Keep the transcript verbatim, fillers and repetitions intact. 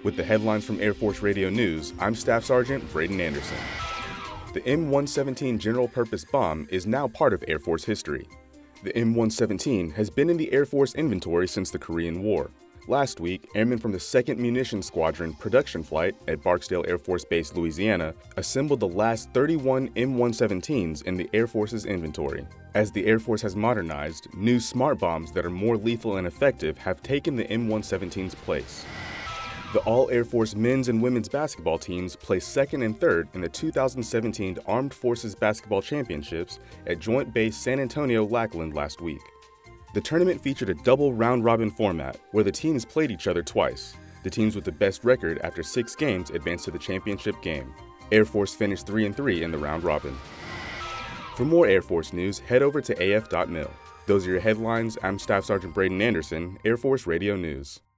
With the headlines from Air Force Radio News, I'm Staff Sergeant Braden Anderson. The M one seventeen General Purpose Bomb is now part of Air Force history. The M one seventeen has been in the Air Force inventory since the Korean War. Last week, airmen from the second Munitions Squadron production flight at Barksdale Air Force Base, Louisiana, assembled the last thirty-one M one seventeens in the Air Force's inventory. As the Air Force has modernized, new smart bombs that are more lethal and effective have taken the M one seventeen's place. The All-Air Force men's and women's basketball teams placed second and third in the two thousand seventeen Armed Forces Basketball Championships at Joint Base San Antonio-Lackland last week. The tournament featured a double round-robin format where the teams played each other twice. The teams with the best record after six games advanced to the championship game. Air Force finished three and three in the round-robin. For more Air Force news, head over to A F dot mil. Those are your headlines. I'm Staff Sergeant Braden Anderson, Air Force Radio News.